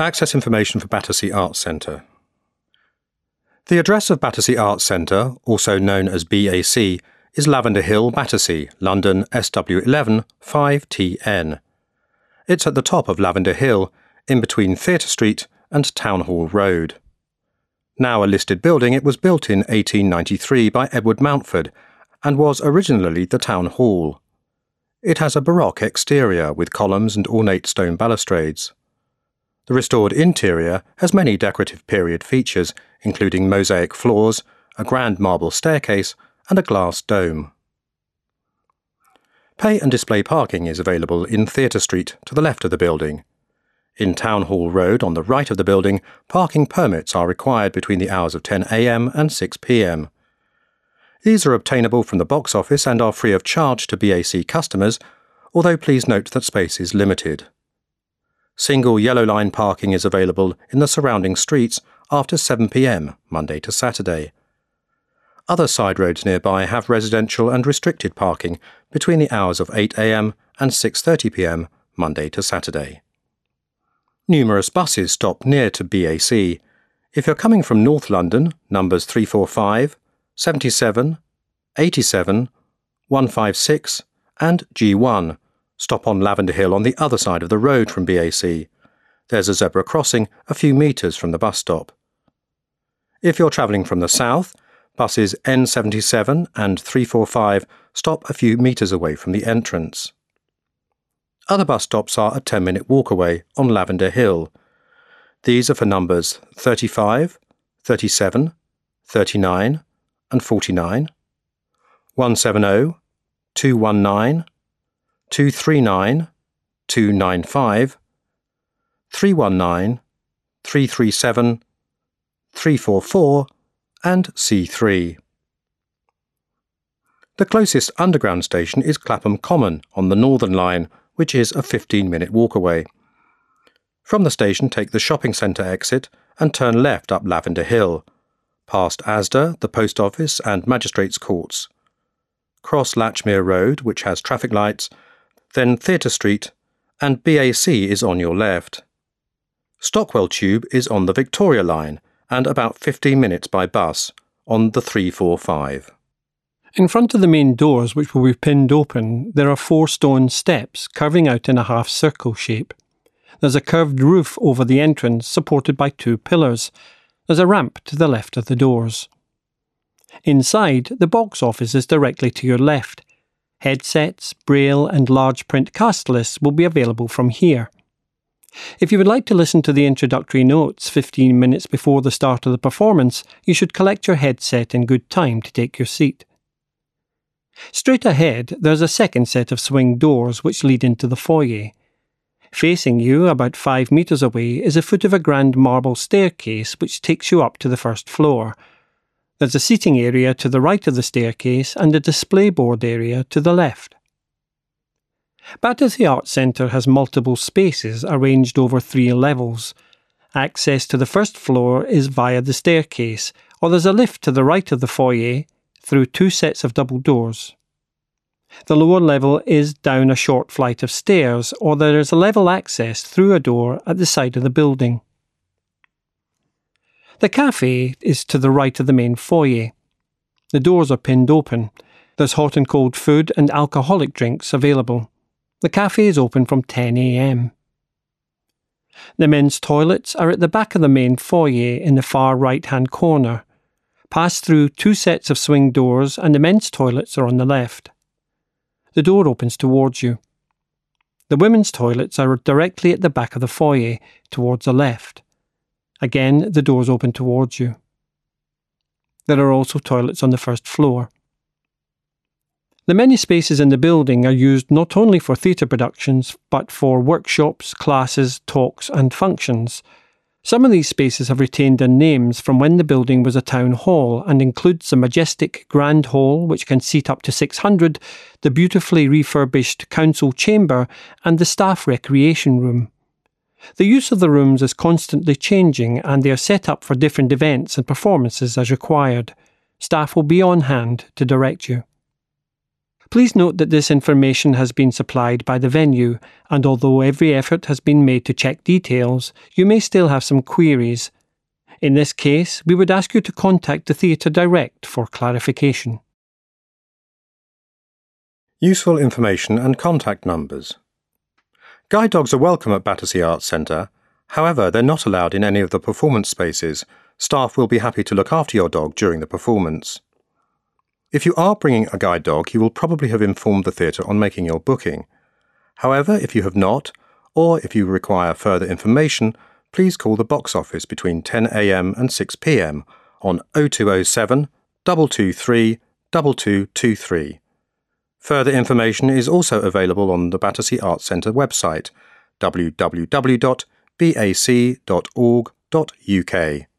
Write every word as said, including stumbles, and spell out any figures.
Access information for Battersea Arts Centre. The address of Battersea Arts Centre, also known as B A C, is Lavender Hill, Battersea, London S W eleven five T N. It's at the top of Lavender Hill, in between Theatre Street and Town Hall Road. Now a listed building, it was built in eighteen ninety-three by Edward Mountford and was originally the Town Hall. It has a Baroque exterior with columns and ornate stone balustrades. The restored interior has many decorative period features, including mosaic floors, a grand marble staircase, and a glass dome. Pay and display parking is available in Theatre Street to the left of the building. In Town Hall Road on the right of the building, parking permits are required between the hours of ten a m and six p m. These are obtainable from the box office and are free of charge to B A C customers, although please note that space is limited. Single yellow line parking is available in the surrounding streets after seven p m, Monday to Saturday. Other side roads nearby have residential and restricted parking between the hours of eight a m and six thirty p m, Monday to Saturday. Numerous buses stop near to B A C. If you're coming from North London, numbers three forty-five, seventy-seven, eighty-seven, one fifty-six and G one stop on Lavender Hill on the other side of the road from B A C. There's a zebra crossing a few metres from the bus stop. If you're travelling from the south, buses N seventy-seven and three forty-five stop a few metres away from the entrance. Other bus stops are a ten-minute walk away on Lavender Hill. These are for numbers thirty-five, thirty-seven, thirty-nine and forty-nine, one seventy, two nineteen, two thirty-nine, two ninety-five, three nineteen, three thirty-seven, three forty-four and C three. The closest underground station is Clapham Common on the Northern Line, which is a fifteen-minute walk away. From the station, take the shopping centre exit and turn left up Lavender Hill, past Asda, the post office and magistrates' courts. Cross Latchmere Road, which has traffic lights, then Theatre Street, and B A C is on your left. Stockwell Tube is on the Victoria Line and about fifteen minutes by bus on the three forty-five. In front of the main doors, which will be pinned open, there are four stone steps curving out in a half-circle shape. There's a curved roof over the entrance supported by two pillars. There's a ramp to the left of the doors. Inside, the box office is directly to your left. Headsets, braille and large print cast lists will be available from here. If you would like to listen to the introductory notes fifteen minutes before the start of the performance, you should collect your headset in good time to take your seat. Straight ahead, there's a second set of swing doors which lead into the foyer. Facing you, about five metres away, is a foot of a grand marble staircase which takes you up to the first floor. There's a seating area to the right of the staircase and a display board area to the left. Battersea Arts Centre has multiple spaces arranged over three levels. Access to the first floor is via the staircase, or there's a lift to the right of the foyer through two sets of double doors. The lower level is down a short flight of stairs, or there is a level access through a door at the side of the building. The cafe is to the right of the main foyer. The doors are pinned open. There's hot and cold food and alcoholic drinks available. The cafe is open from ten a m. The men's toilets are at the back of the main foyer in the far right-hand corner. Pass through two sets of swing doors and the men's toilets are on the left. The door opens towards you. The women's toilets are directly at the back of the foyer, towards the left. Again, the doors open towards you. There are also toilets on the first floor. The many spaces in the building are used not only for theatre productions, but for workshops, classes, talks and functions. Some of these spaces have retained their names from when the building was a town hall and includes the majestic Grand Hall, which can seat up to six hundred, the beautifully refurbished Council Chamber and the Staff Recreation Room. The use of the rooms is constantly changing and they are set up for different events and performances as required. Staff will be on hand to direct you. Please note that this information has been supplied by the venue, and although every effort has been made to check details, you may still have some queries. In this case, we would ask you to contact the theatre direct for clarification. Useful information and contact numbers. Guide dogs are welcome at Battersea Arts Centre. However, they're not allowed in any of the performance spaces. Staff will be happy to look after your dog during the performance. If you are bringing a guide dog, you will probably have informed the theatre on making your booking. However, if you have not, or if you require further information, please call the box office between ten a m and six p m on oh two oh seven, two two three, two two two three. Further information is also available on the Battersea Arts Centre website, w w w dot b a c dot org dot u k.